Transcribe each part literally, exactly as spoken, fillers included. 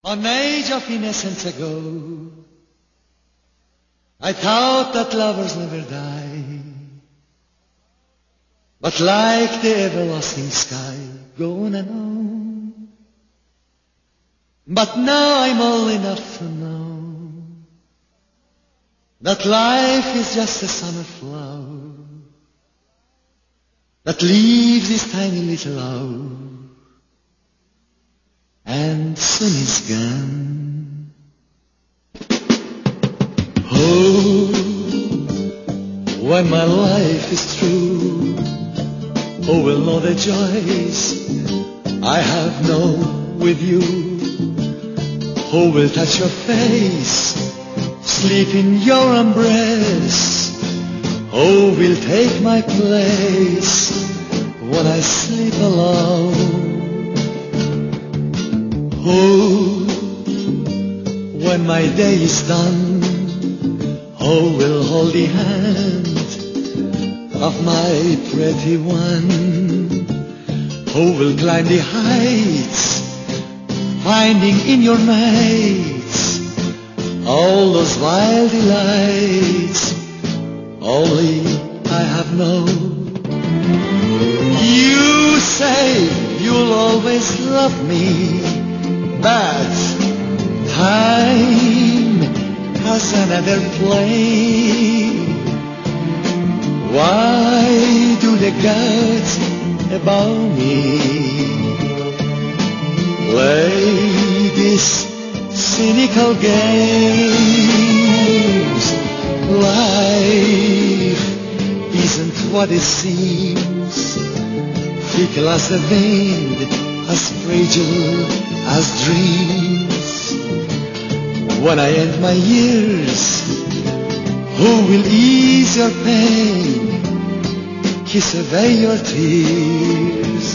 An age of innocence ago, I thought that lovers never die, but like the everlasting sky, go on and on. But now I'm old enough to know that life is just a summer flower that leaves this tiny little hour and soon is gone. Oh, when my life is through, who will know the joys I have known with you? Who will touch your face, sleep in your embrace? Who will take my place when I sleep alone? Who, when my day is done, who will hold the hand of my pretty one? Who will climb the heights, finding in your mates all those wild delights only I have known? You say you'll always love me, but time has another play. Why do the gods above me play these cynical games? Life isn't what it seems, fickle as the wind, as fragile as dreams. When I end my years, who will ease your pain, kiss away your tears,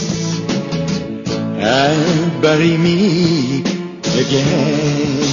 and bury me again?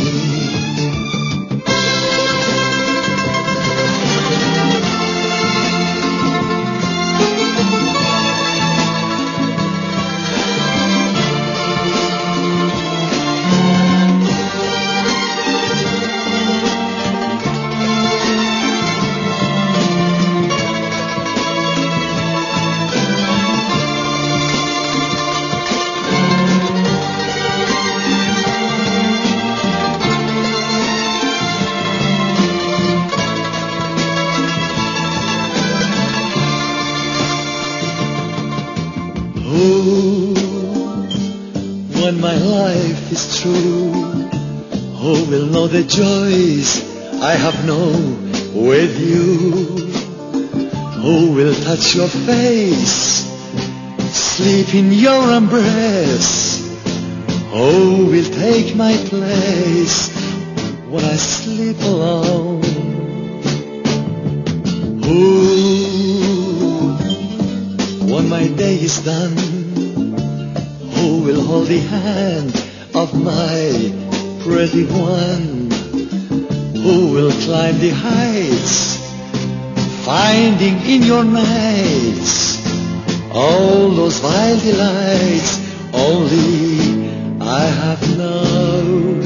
Oh, when my life is through, who will know the joys I have known with you? Who will touch your face, sleep in your embrace? Who will take my place when I sleep alone? Who, when my day is done, who will hold the hand of my pretty one? Who will climb the heights, finding in your nights all those wild delights only I have known?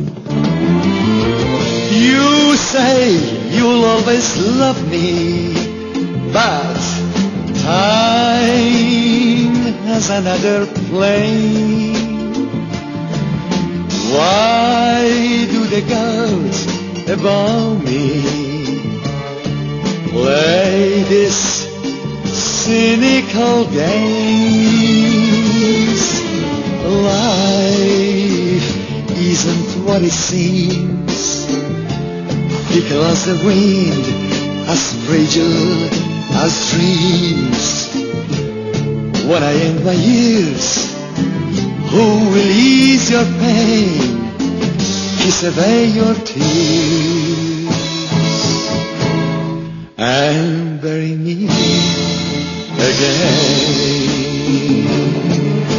You say you'll always love me, but time has another play. Why do the gods above me play this cynical games? Life isn't what it seems, fickle as the wind, as fragile as dreams. When I end my years, who will ease your pain, kiss away your tears, and bury me again?